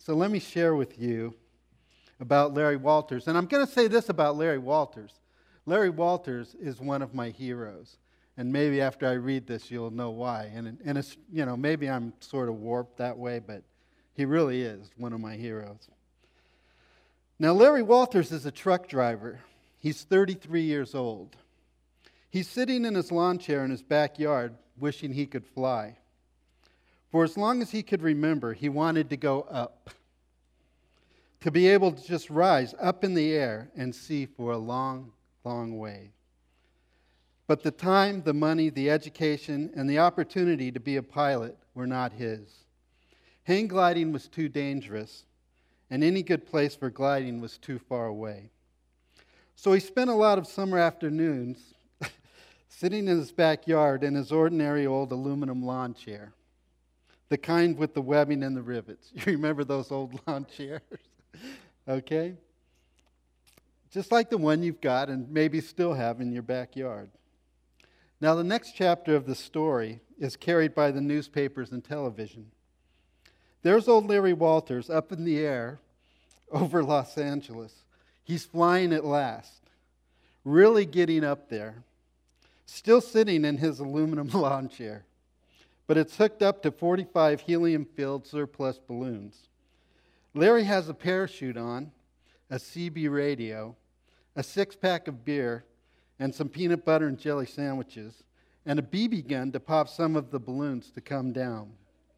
So let me share with you about Larry Walters. And I'm going to say this about Larry Walters. Larry Walters is one of my heroes. And maybe after I read this, you'll know why. And it's, maybe I'm sort of warped that way, but he really is one of my heroes. Now, Larry Walters is a truck driver. He's 33 years old. He's sitting in his lawn chair in his backyard, wishing he could fly. For as long as he could remember, he wanted to go up, to be able to just rise up in the air and see for a long, long way. But the time, the money, the education, and the opportunity to be a pilot were not his. Hang gliding was too dangerous, and any good place for gliding was too far away. So he spent a lot of summer afternoons sitting in his backyard in his ordinary old aluminum lawn chair, the kind with the webbing and the rivets. You remember those old lawn chairs? Okay? Just like the one you've got and maybe still have in your backyard. Now, the next chapter of the story is carried by the newspapers and television. There's old Larry Walters up in the air over Los Angeles. He's flying at last, really getting up there, still sitting in his aluminum lawn chair, but it's hooked up to 45 helium-filled surplus balloons. Larry has a parachute on, a CB radio, a six-pack of beer, and some peanut butter and jelly sandwiches, and a BB gun to pop some of the balloons to come down.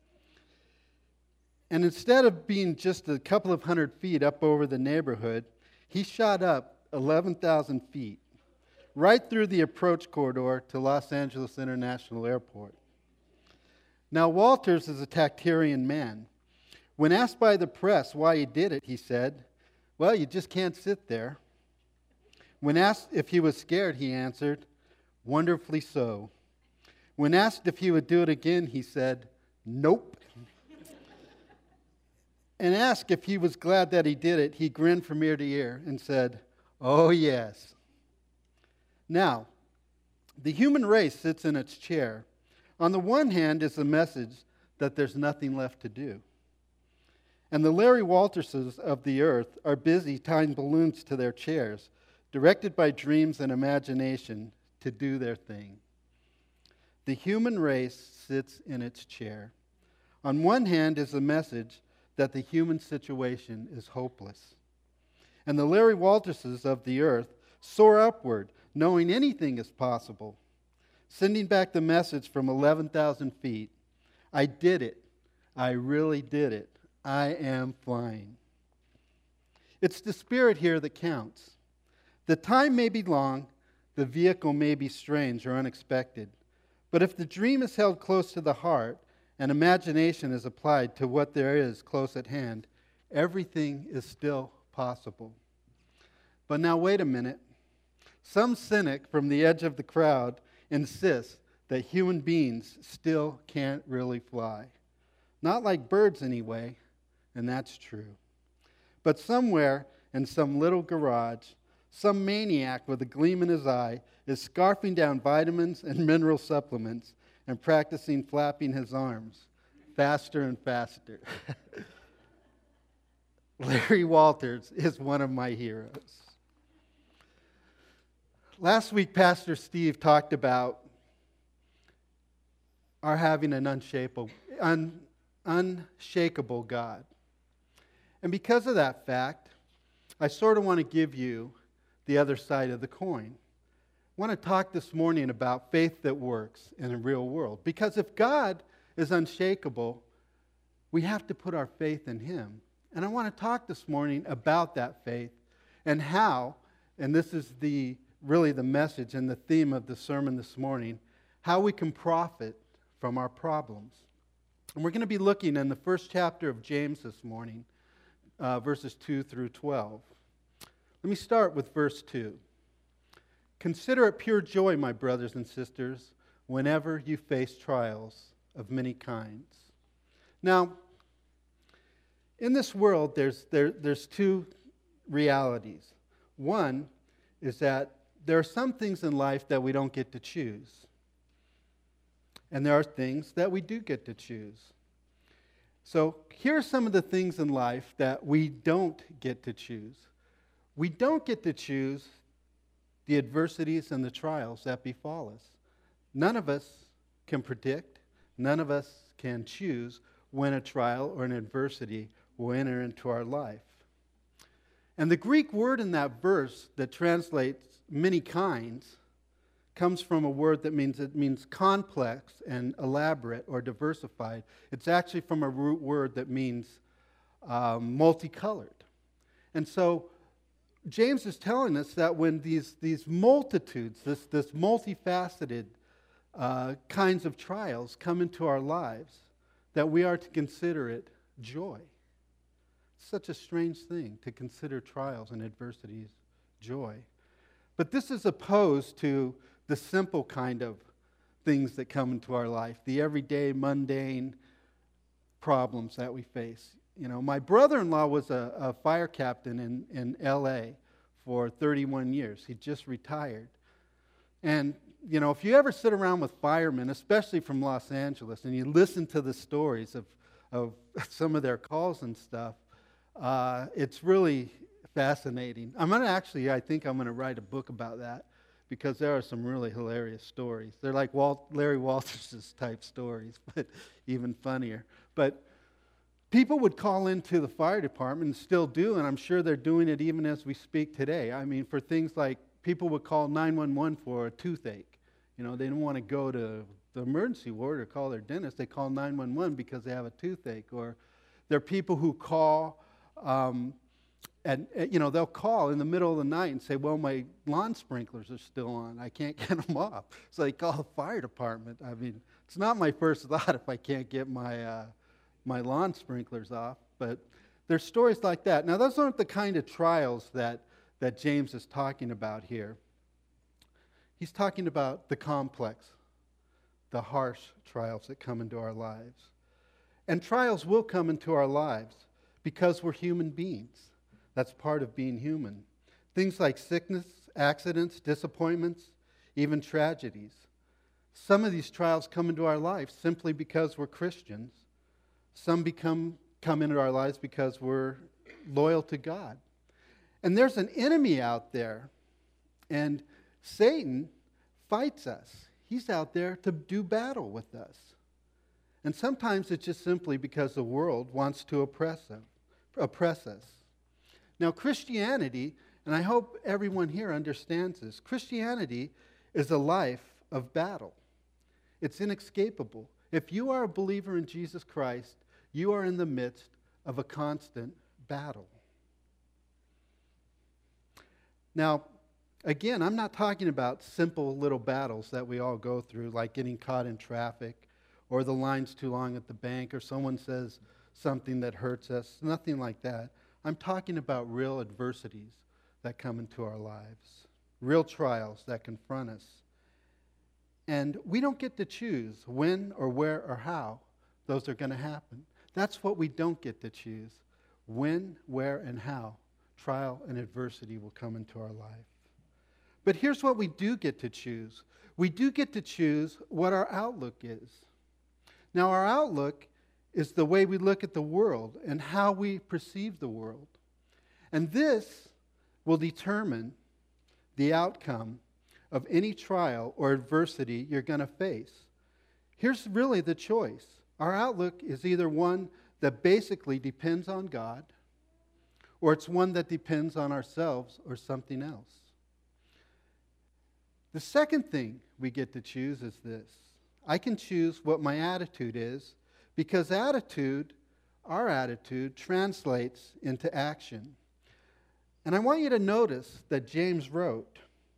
And instead of being just a couple of hundred feet up over the neighborhood, he shot up 11,000 feet, right through the approach corridor to Los Angeles International Airport. Now, Walters is a Tactarian man. When asked by the press why he did it, he said, "Well, you just can't sit there." When asked if he was scared, he answered, "Wonderfully so." When asked if he would do it again, he said, "Nope." And asked if he was glad that he did it, he grinned from ear to ear and said, "Oh, yes." Now, the human race sits in its chair. On the one hand is the message that there's nothing left to do. And the Larry Walterses of the earth are busy tying balloons to their chairs, directed by dreams and imagination to do their thing. The human race sits in its chair. On one hand is the message that the human situation is hopeless. And the Larry Walterses of the earth soar upward, knowing anything is possible, sending back the message from 11,000 feet, "I did it. I really did it. I am flying." It's the spirit here that counts. The time may be long, the vehicle may be strange or unexpected, but if the dream is held close to the heart and imagination is applied to what there is close at hand, everything is still possible. But now wait a minute. Some cynic from the edge of the crowd insists that human beings still can't really fly. Not like birds anyway, and that's true. But somewhere in some little garage, some maniac with a gleam in his eye is scarfing down vitamins and mineral supplements and practicing flapping his arms faster and faster. Larry Walters is one of my heroes. Last week, Pastor Steve talked about our having an unshakable God. And because of that fact, I sort of want to give you the other side of the coin. I want to talk this morning about faith that works in a real world. Because if God is unshakable, we have to put our faith in Him. And I want to talk this morning about that faith and how, and this is really the message and the theme of the sermon this morning, how we can profit from our problems. And we're going to be looking in the first chapter of James this morning, verses 2 through 12. Let me start with verse 2. "Consider it pure joy, my brothers and sisters, whenever you face trials of many kinds." Now, in this world, there's two realities. One is that there are some things in life that we don't get to choose. And there are things that we do get to choose. So here are some of the things in life that we don't get to choose. We don't get to choose the adversities and the trials that befall us. None of us can predict, none of us can choose when a trial or an adversity will enter into our life. And the Greek word in that verse that translates many kinds comes from a word that means complex and elaborate or diversified. It's actually from a root word that means multicolored. And so James is telling us that when these multitudes, this multifaceted kinds of trials come into our lives, that we are to consider it joy. It's such a strange thing to consider trials and adversities joy. But this is opposed to the simple kind of things that come into our life, the everyday, mundane problems that we face. You know, my brother-in-law was a fire captain in L.A. for 31 years. He just retired. And, you know, if you ever sit around with firemen, especially from Los Angeles, and you listen to the stories of some of their calls and stuff, it's really fascinating. I think I'm going to write a book about that, because there are some really hilarious stories. They're like Larry Walters' type stories, but even funnier. But people would call into the fire department, and still do, and I'm sure they're doing it even as we speak today. I mean, for things like people would call 911 for a toothache. You know, they didn't want to go to the emergency ward or call their dentist. They call 911 because they have a toothache. Or there are people who call, they'll call in the middle of the night and say, well, my lawn sprinklers are still on. I can't get them off. So they call the fire department. I mean, it's not my first thought if I can't get my lawn sprinklers off. But there's stories like that. Now, those aren't the kind of trials that James is talking about here. He's talking about the complex, the harsh trials that come into our lives. And trials will come into our lives because we're human beings. That's part of being human. Things like sickness, accidents, disappointments, even tragedies. Some of these trials come into our lives simply because we're Christians. Some come into our lives because we're loyal to God. And there's an enemy out there, and Satan fights us. He's out there to do battle with us. And sometimes it's just simply because the world wants to oppress us. Now, Christianity, and I hope everyone here understands this, Christianity is a life of battle. It's inescapable. If you are a believer in Jesus Christ, you are in the midst of a constant battle. Now, again, I'm not talking about simple little battles that we all go through, like getting caught in traffic, or the line's too long at the bank, or someone says something that hurts us. Nothing like that. I'm talking about real adversities that come into our lives, real trials that confront us. And we don't get to choose when or where or how those are going to happen. That's what we don't get to choose, when, where, and how trial and adversity will come into our life. But here's what we do get to choose. We do get to choose what our outlook is. Now, our outlook is the way we look at the world and how we perceive the world. And this will determine the outcome of any trial or adversity you're going to face. Here's really the choice. Our outlook is either one that basically depends on God, or it's one that depends on ourselves or something else. The second thing we get to choose is this. I can choose what my attitude is, because our attitude, translates into action. And I want you to notice that James wrote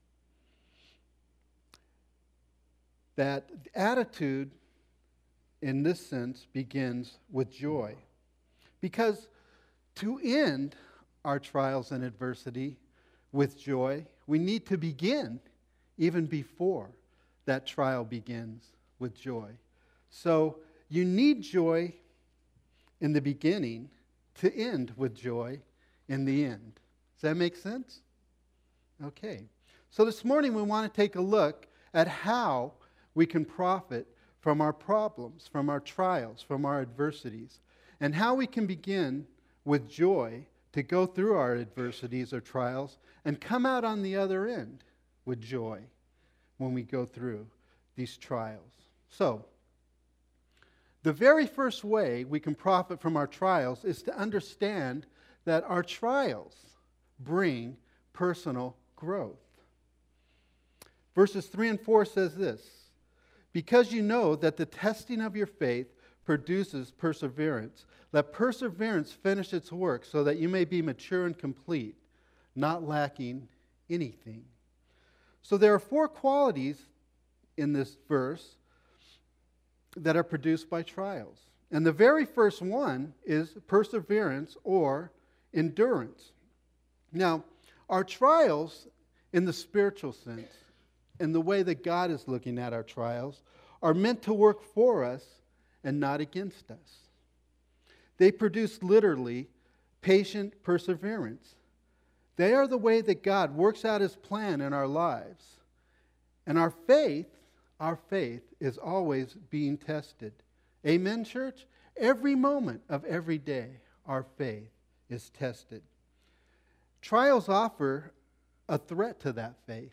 that attitude, in this sense, begins with joy. Because to end our trials and adversity with joy, we need to begin even before that trial begins with joy. So you need joy in the beginning to end with joy in the end. Does that make sense? Okay. So this morning we want to take a look at how we can profit from our problems, from our trials, from our adversities. and how we can begin with joy to go through our adversities or trials and come out on the other end with joy when we go through these trials. So, the very first way we can profit from our trials is to understand that our trials bring personal growth. Verses 3 and 4 says this, because you know that the testing of your faith produces perseverance. Let perseverance finish its work so that you may be mature and complete, not lacking anything. So there are 4 qualities in this verse that are produced by trials. And the very first one is perseverance or endurance. Now, our trials in the spiritual sense, in the way that God is looking at our trials, are meant to work for us and not against us. They produce literally patient perseverance. They are the way that God works out His plan in our lives. And our faith is always being tested. Amen, church? Every moment of every day, our faith is tested. Trials offer a threat to that faith.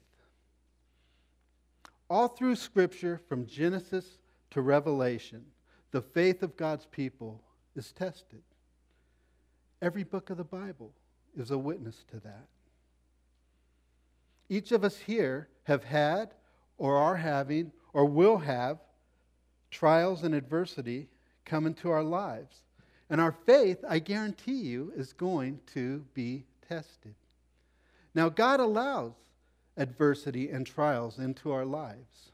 All through Scripture, from Genesis to Revelation, the faith of God's people is tested. Every book of the Bible is a witness to that. Each of us here have had or are having or will have trials and adversity come into our lives. And our faith, I guarantee you, is going to be tested. Now, God allows adversity and trials into our lives.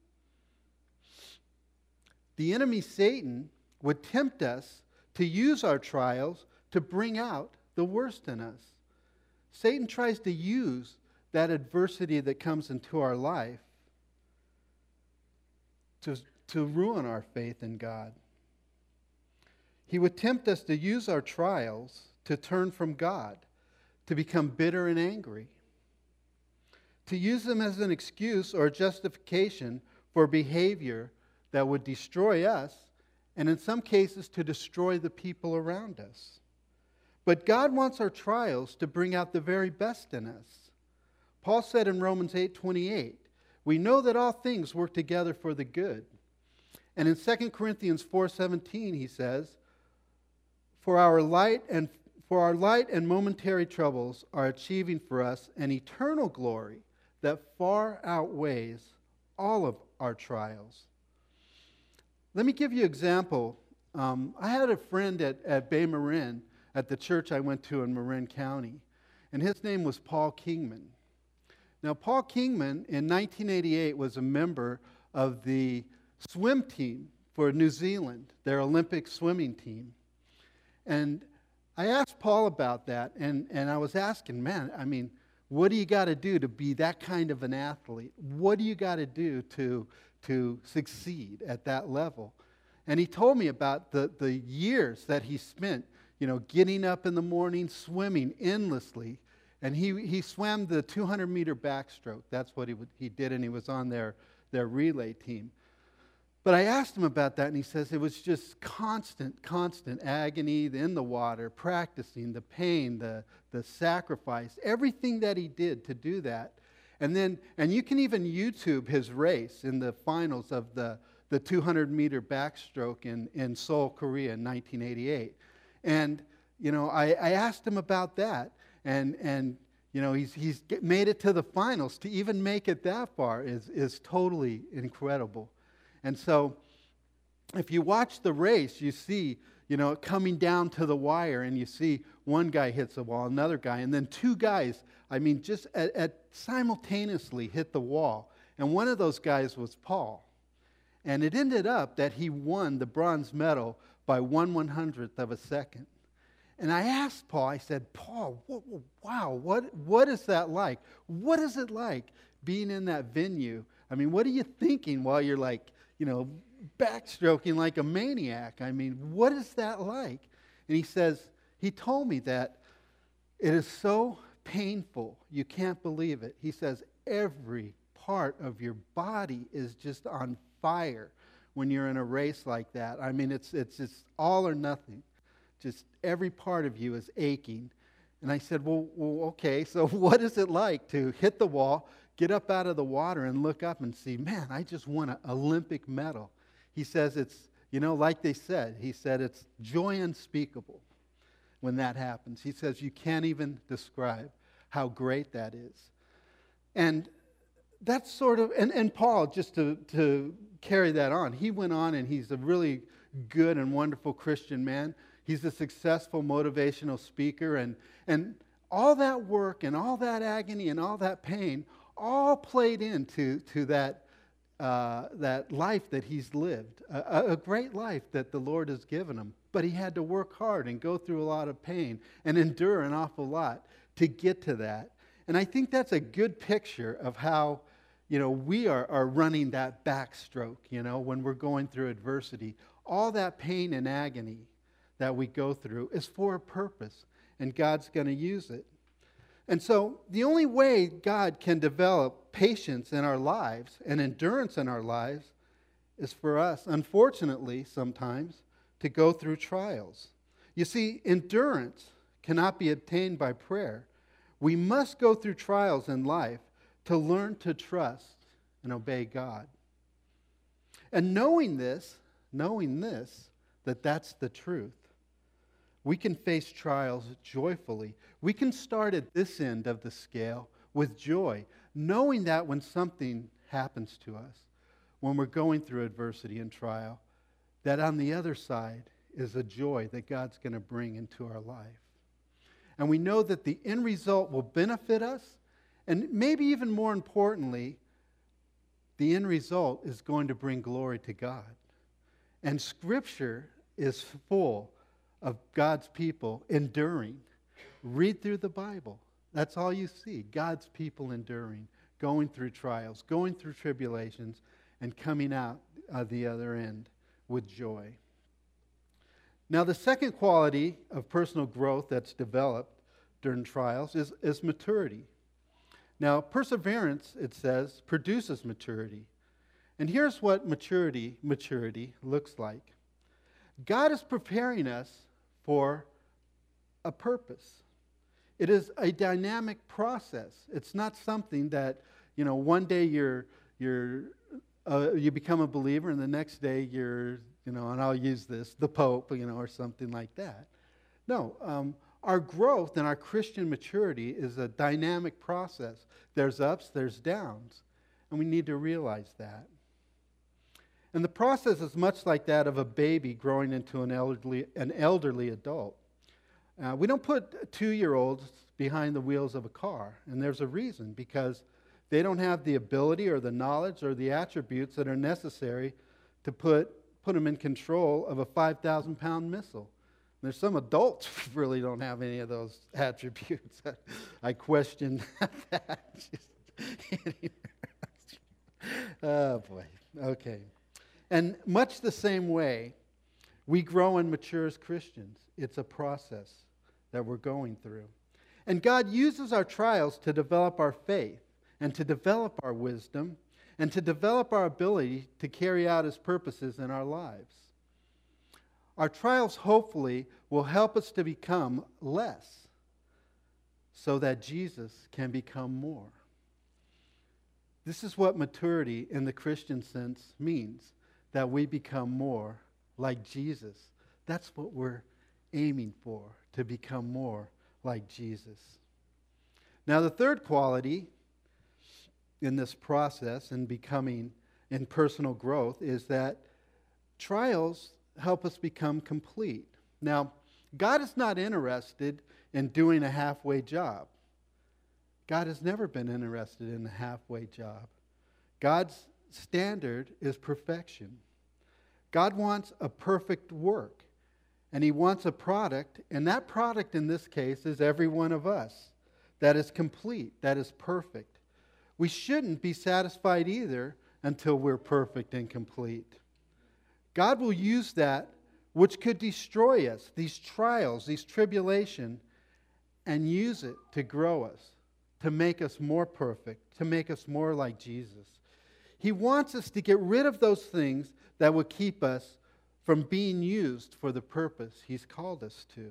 The enemy, Satan, would tempt us to use our trials to bring out the worst in us. Satan tries to use that adversity that comes into our life to ruin our faith in God. He would tempt us to use our trials to turn from God, to become bitter and angry, to use them as an excuse or justification for behavior that would destroy us, and in some cases to destroy the people around us. But God wants our trials to bring out the very best in us. Paul said in Romans 8:28, we know that all things work together for the good. And in 2 Corinthians 4:17 he says, For our light and momentary troubles are achieving for us an eternal glory that far outweighs all of our trials. Let me give you an example. I had a friend at Bay Marin, at the church I went to in Marin County, and his name was Paul Kingman. Now, Paul Kingman, in 1988, was a member of the swim team for New Zealand, their Olympic swimming team. And I asked Paul about that, and I was asking, man, I mean, what do you got to do to be that kind of an athlete? What do you got to do to succeed at that level? And he told me about the years that he spent, getting up in the morning, swimming endlessly. And he swam the 200-meter backstroke. That's what he did, and he was on their relay team. But I asked him about that, and he says it was just constant agony in the water, practicing, the pain, the sacrifice, everything that he did to do that. And you can even YouTube his race in the finals of the 200-meter backstroke in Seoul, Korea in 1988. And, I asked him about that. And he's made it to the finals. To even make it that far is totally incredible. And so if you watch the race, you see, coming down to the wire, and you see one guy hits the wall, another guy, and then 2 guys, just simultaneously hit the wall. And one of those guys was Paul. And it ended up that he won the bronze medal by 1/100th of a second. And I asked Paul, I said, Paul, what is that like? What is it like being in that venue? What are you thinking while you're backstroking like a maniac? What is that like? And he told me that it is so painful, you can't believe it. He says, every part of your body is just on fire when you're in a race like that. It's just all or nothing. just every part of you is aching. And I said, well, okay, so what is it like to hit the wall, get up out of the water, and look up and see, man, I just won an Olympic medal? He says it's, like they said, he said it's joy unspeakable when that happens. He says you can't even describe how great that is. And that's sort of, and Paul, just to carry that on, he went on and he's a really good and wonderful Christian man. He's a successful motivational speaker, and all that work and all that agony and all that pain all played into that life that he's lived, a great life that the Lord has given him. But he had to work hard and go through a lot of pain and endure an awful lot to get to that. And I think that's a good picture of how, we are running that backstroke, when we're going through adversity. All that pain and agony that we go through is for a purpose, and God's going to use it. And so the only way God can develop patience in our lives and endurance in our lives is for us, unfortunately, sometimes, to go through trials. You see, endurance cannot be obtained by prayer. We must go through trials in life to learn to trust and obey God. And knowing this, that that's the truth, we can face trials joyfully. We can start at this end of the scale with joy, knowing that when something happens to us, when we're going through adversity and trial, that on the other side is a joy that God's going to bring into our life. And we know that the end result will benefit us, and maybe even more importantly, the end result is going to bring glory to God. And Scripture is full of God's people enduring. Read through the Bible. That's all you see. God's people enduring, going through trials, going through tribulations, and coming out the other end with joy. Now, the second quality of personal growth that's developed during trials is maturity. Now, perseverance, it says, produces maturity. And here's what maturity looks like. God is preparing us for a purpose. It is a dynamic process. It's not something that, one day you become a believer and the next day you're, and I'll use this, the Pope, or something like that. No, our growth and our Christian maturity is a dynamic process. There's ups, there's downs, and we need to realize that. And the process is much like that of a baby growing into an elderly adult. We don't put 2-year-olds behind the wheels of a car, and there's a reason, because they don't have the ability or the knowledge or the attributes that are necessary to put them in control of a 5,000-pound missile. There's some adults who really don't have any of those attributes. I question that. Oh, boy. Okay. And much the same way, we grow and mature as Christians. It's a process that we're going through. And God uses our trials to develop our faith and to develop our wisdom and to develop our ability to carry out His purposes in our lives. Our trials, hopefully, will help us to become less so that Jesus can become more. This is what maturity in the Christian sense means, that we become more like Jesus. That's what we're aiming for, to become more like Jesus. Now, the third quality in this process in becoming, in personal growth, is that trials help us become complete. Now, God is not interested in doing a halfway job. God has never been interested in a halfway job. God's standard is perfection. God wants a perfect work, and He wants a product, and that product in this case is every one of us, that is complete, that is perfect. We shouldn't be satisfied either until we're perfect and complete. God will use that which could destroy us, these trials, these tribulations, and use it to grow us, to make us more perfect, to make us more like Jesus. He wants us to get rid of those things that would keep us from being used for the purpose He's called us to.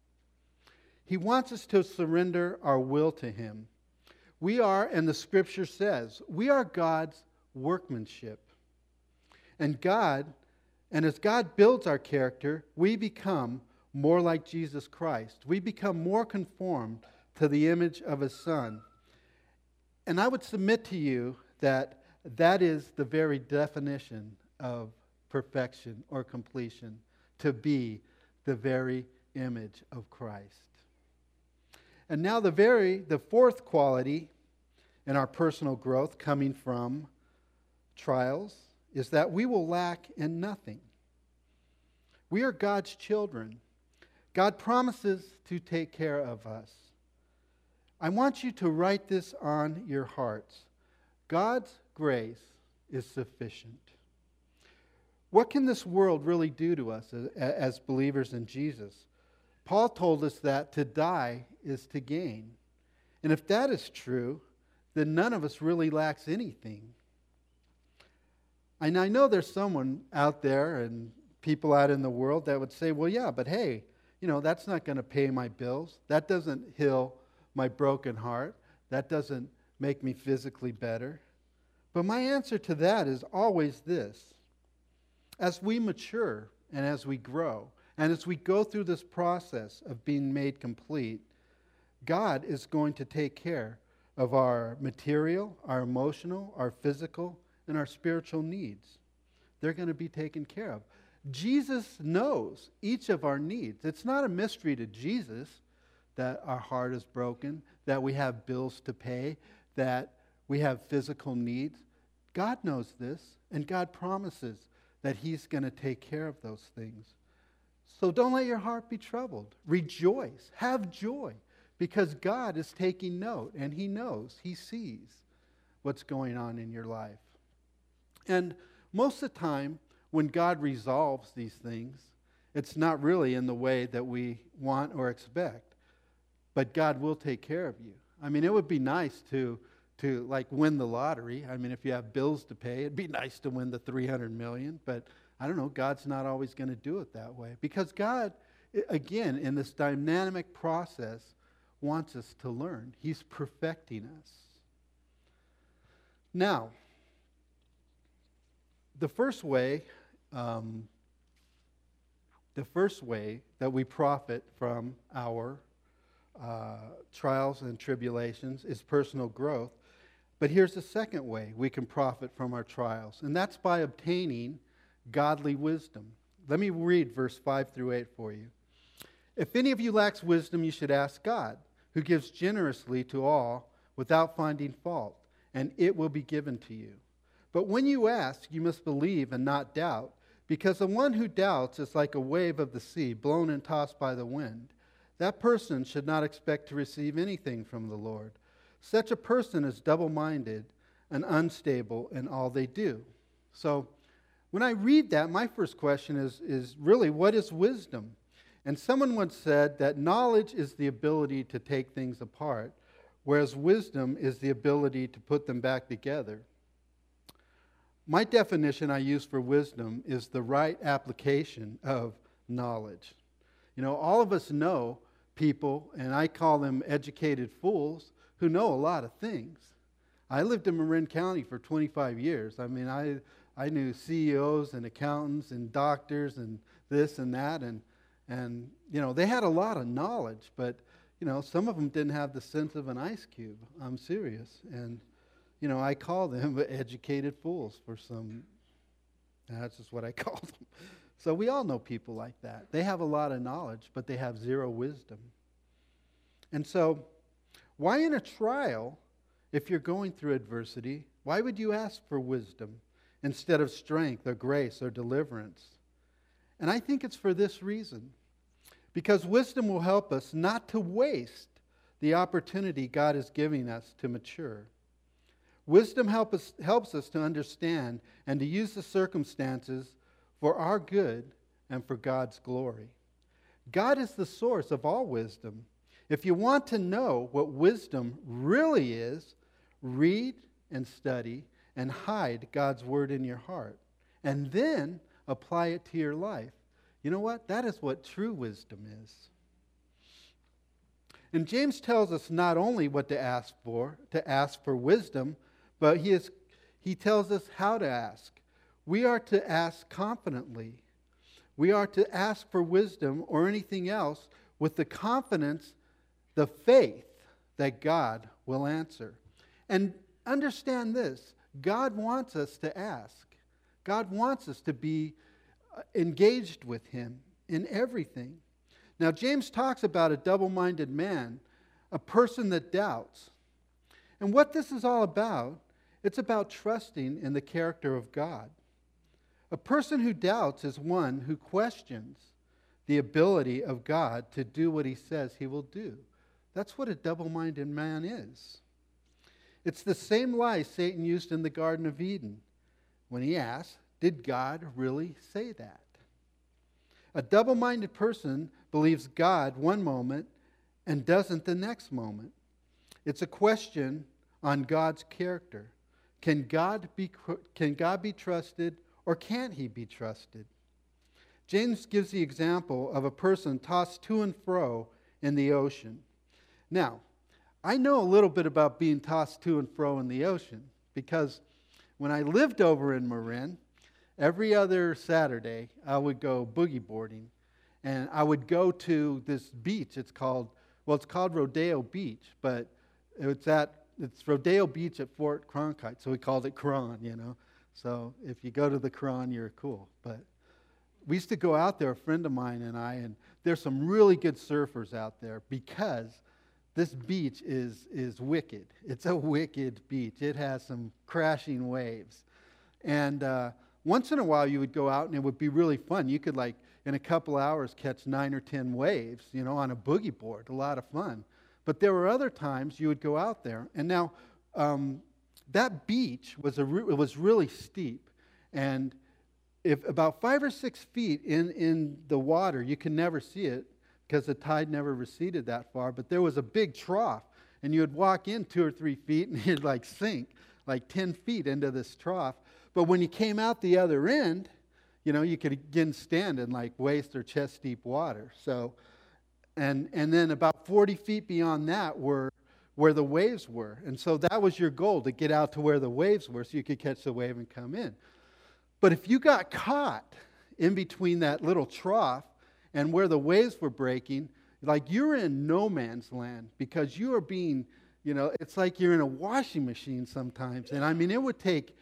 He wants us to surrender our will to Him. We are, and the Scripture says, we are God's workmanship. And as God builds our character, we become more like Jesus Christ. We become more conformed to the image of His Son. And I would submit to you that that is the very definition of perfection or completion, to be the very image of Christ. And now the fourth quality in our personal growth coming from trials is that we will lack in nothing. We are God's children. God promises to take care of us. I want you to write this on your hearts. God's grace is sufficient. What can this world really do to us as believers in Jesus? Paul told us that to die is to gain. And if that is true, then none of us really lacks anything. And I know there's someone out there and people out in the world that would say, well, yeah, but hey, that's not going to pay my bills. That doesn't heal my broken heart. That doesn't make me physically better. But my answer to that is always this. As we mature and as we grow, and as we go through this process of being made complete, God is going to take care of our material, our emotional, our physical, and our spiritual needs. They're going to be taken care of. Jesus knows each of our needs. It's not a mystery to Jesus that our heart is broken, that we have bills to pay, that we have physical needs. God knows this, and God promises that He's going to take care of those things. So don't let your heart be troubled. Rejoice. Have joy, because God is taking note, and He knows, He sees what's going on in your life. And most of the time, when God resolves these things, it's not really in the way that we want or expect. But God will take care of you. I mean, it would be nice to like win the lottery. I mean, if you have bills to pay, it'd be nice to win the $300 million. But I don't know, God's not always going to do it that way. Because God, again, in this dynamic process, wants us to learn. He's perfecting us. Now, the first way that we profit from our trials and tribulations is personal growth. But here's the second way we can profit from our trials, and that's by obtaining godly wisdom. Let me read verse 5 through 8 for you. If any of you lacks wisdom, you should ask God, who gives generously to all without finding fault, and it will be given to you. But when you ask, you must believe and not doubt, because the one who doubts is like a wave of the sea, blown and tossed by the wind. That person should not expect to receive anything from the Lord. Such a person is double-minded and unstable in all they do. So when I read that, my first question is really, what is wisdom? And someone once said that knowledge is the ability to take things apart, whereas wisdom is the ability to put them back together. My definition I use for wisdom is the right application of knowledge. All of us know people, and I call them educated fools, who know a lot of things. I lived in Marin County for 25 years. I mean, I knew CEOs and accountants and doctors and this and that, and they had a lot of knowledge, but some of them didn't have the sense of an ice cube. I'm serious. And I call them educated fools for some. That's just what I call them. So we all know people like that. They have a lot of knowledge, but they have zero wisdom. And so, why in a trial, if you're going through adversity, why would you ask for wisdom instead of strength or grace or deliverance? And I think it's for this reason. Because wisdom will help us not to waste the opportunity God is giving us to mature. Wisdom helps us to understand and to use the circumstances for our good and for God's glory. God is the source of all wisdom. If you want to know what wisdom really is, read and study and hide God's word in your heart. And then apply it to your life. You know what? That is what true wisdom is. And James tells us not only what to ask for wisdom, but he tells us how to ask. We are to ask confidently. We are to ask for wisdom or anything else with the confidence, the faith that God will answer. And understand this, God wants us to ask. God wants us to be engaged with Him in everything. Now, James talks about a double-minded man, a person that doubts. And what this is all about, it's about trusting in the character of God. A person who doubts is one who questions the ability of God to do what He says He will do. That's what a double-minded man is. It's the same lie Satan used in the Garden of Eden when he asked, did God really say that? A double-minded person believes God one moment and doesn't the next moment. It's a question on God's character. Can God be trusted or can't He be trusted? James gives the example of a person tossed to and fro in the ocean. Now, I know a little bit about being tossed to and fro in the ocean because when I lived over in Marin, every other Saturday I would go boogie boarding, and I would go to this beach. It's called Rodeo Beach, but it's Rodeo Beach at Fort Cronkite, so we called it Cron, So if you go to the Cron, you're cool. But we used to go out there, a friend of mine and I, and there's some really good surfers out there because this beach is wicked. It's a wicked beach. It has some crashing waves. And once in a while you would go out and it would be really fun. You could, in a couple hours, catch 9 or 10 waves, on a boogie board. A lot of fun. But there were other times you would go out there. And now, that beach was really steep. And if about 5 or 6 feet in the water, you can never see it because the tide never receded that far. But there was a big trough. And you would walk in 2 or 3 feet and you'd sink 10 feet into this trough. But when you came out the other end, you could again stand in waist or chest deep water. So, and then about 40 feet beyond that were where the waves were. And so that was your goal, to get out to where the waves were so you could catch the wave and come in. But if you got caught in between that little trough and where the waves were breaking, you're in no man's land because you are being, it's like you're in a washing machine sometimes. And it would take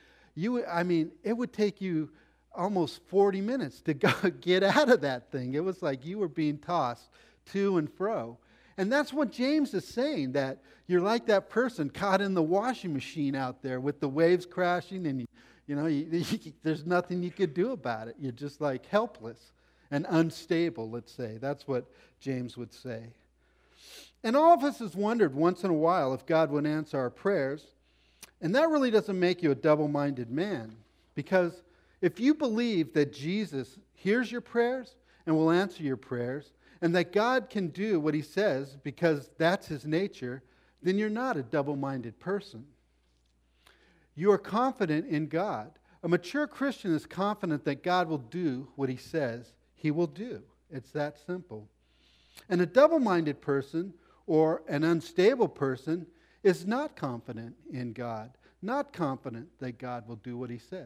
you almost 40 minutes to go get out of that thing. It was like you were being tossed to and fro. And that's what James is saying, that you're like that person caught in the washing machine out there with the waves crashing and there's nothing you could do about it. You're just helpless and unstable, let's say. That's what James would say. And all of us has wondered once in a while if God would answer our prayers. And that really doesn't make you a double-minded man. Because if you believe that Jesus hears your prayers and will answer your prayers, and that God can do what He says because that's His nature, then you're not a double-minded person. You are confident in God. A mature Christian is confident that God will do what He says He will do. It's that simple. And a double-minded person or an unstable person is not confident in God, not confident that God will do what He says.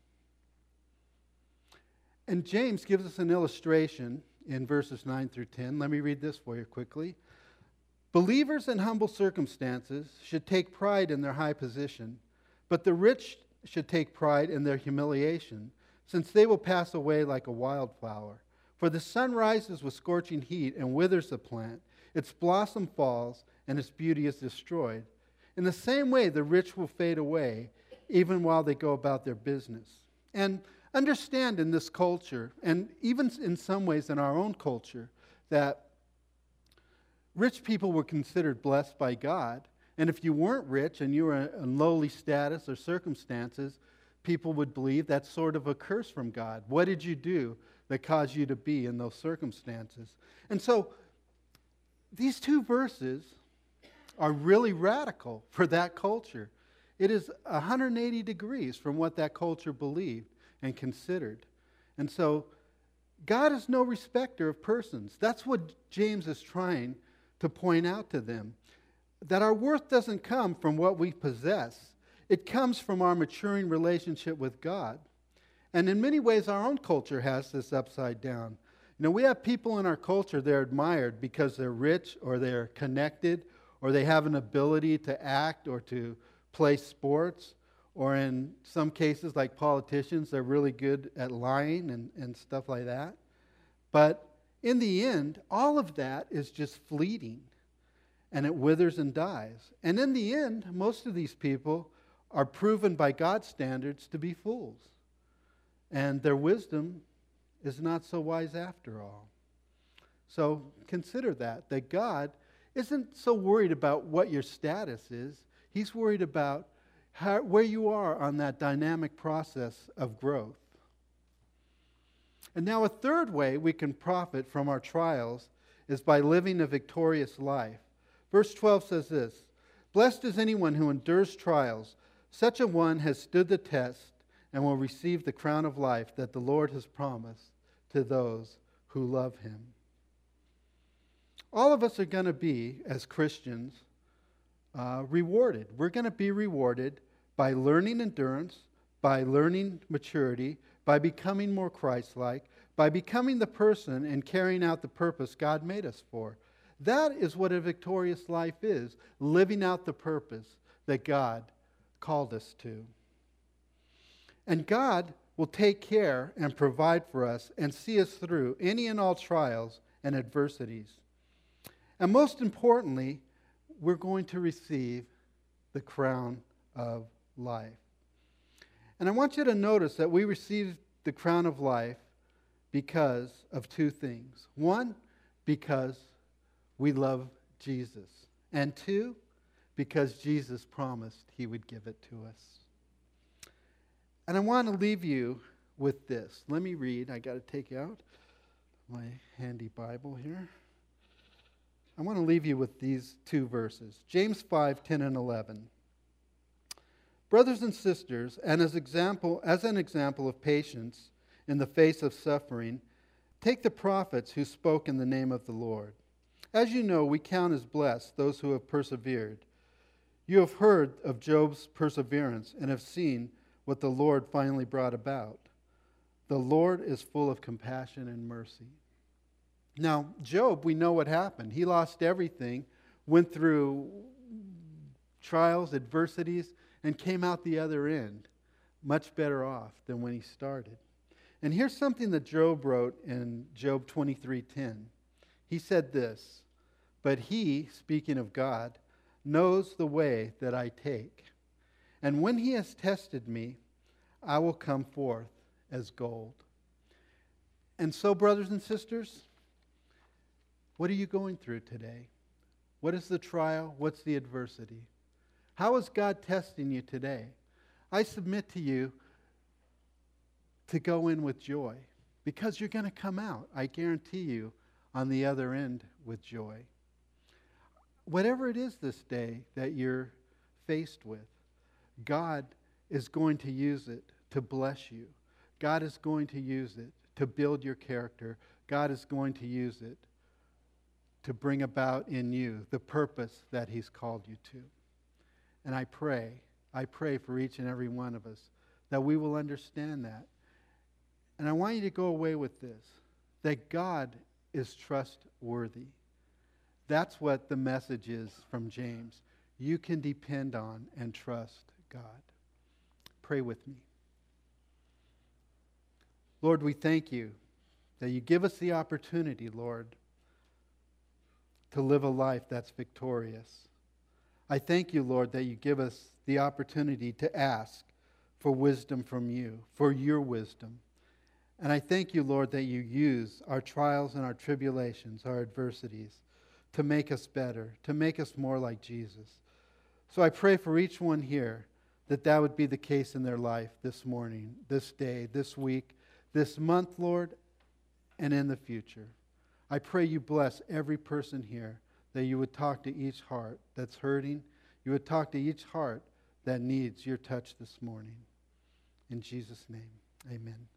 And James gives us an illustration in verses 9 through 10. Let me read this for you quickly. Believers in humble circumstances should take pride in their high position, but the rich should take pride in their humiliation, since they will pass away like a wildflower. For the sun rises with scorching heat and withers the plant. Its blossom falls, and its beauty is destroyed. In the same way, the rich will fade away, even while they go about their business. And understand in this culture, and even in some ways in our own culture, that rich people were considered blessed by God. And if you weren't rich and you were in lowly status or circumstances, people would believe that's sort of a curse from God. What did you do that caused you to be in those circumstances? And so these two verses are really radical for that culture. It is 180 degrees from what that culture believed and considered. And so God is no respecter of persons. That's what James is trying to point out to them. That our worth doesn't come from what we possess. It comes from our maturing relationship with God. And in many ways, our own culture has this upside down. You know, we have people in our culture that are admired because they're rich or they're connected or they have an ability to act or to play sports. Or in some cases, like politicians, they're really good at lying and stuff like that. But in the end, all of that is just fleeting. And it withers and dies. And in the end, most of these people are proven by God's standards to be fools. And their wisdom is not so wise after all. So consider that God isn't so worried about what your status is. He's worried about where you are on that dynamic process of growth. And now a third way we can profit from our trials is by living a victorious life. Verse 12 says this, "Blessed is anyone who endures trials. Such a one has stood the test and will receive the crown of life that the Lord has promised to those who love him." All of us are going to be, as Christians, rewarded. We're going to be rewarded by learning endurance, by learning maturity, by becoming more Christ-like, by becoming the person and carrying out the purpose God made us for. That is what a victorious life is, living out the purpose that God called us to. And God will take care and provide for us and see us through any and all trials and adversities. And most importantly, we're going to receive the crown of life. And I want you to notice that we receive the crown of life because of two things. One, because we love Jesus. And two, because Jesus promised he would give it to us. And I want to leave you with this. Let me read. I got to take out my handy Bible here. I want to leave you with these two verses. James 5:10 and 11. "Brothers and sisters, and as an example of patience in the face of suffering, take the prophets who spoke in the name of the Lord. As you know, we count as blessed those who have persevered. You have heard of Job's perseverance and have seen what the Lord finally brought about. The Lord is full of compassion and mercy." Now, Job, we know what happened. He lost everything, went through trials, adversities, and came out the other end much better off than when he started. And here's something that Job wrote in Job 23:10. He said this, "But he," speaking of God, "knows the way that I take. And when he has tested me, I will come forth as gold." And so, brothers and sisters, what are you going through today? What is the trial? What's the adversity? How is God testing you today? I submit to you to go in with joy, because you're going to come out, I guarantee you, on the other end with joy. Whatever it is this day that you're faced with, God is going to use it to bless you. God is going to use it to build your character. God is going to use it to bring about in you the purpose that he's called you to. And I pray for each and every one of us that we will understand that. And I want you to go away with this, that God is trustworthy. That's what the message is from James. You can depend on and trust God. Pray with me. Lord, we thank you that you give us the opportunity, Lord, to live a life that's victorious. I thank you, Lord, that you give us the opportunity to ask for wisdom from you, for your wisdom. And I thank you, Lord, that you use our trials and our tribulations, our adversities, to make us better, to make us more like Jesus. So I pray for each one here that that would be the case in their life this morning, this day, this week, this month, Lord, and in the future. I pray you bless every person here, that you would talk to each heart that's hurting. You would talk to each heart that needs your touch this morning. In Jesus' name, amen.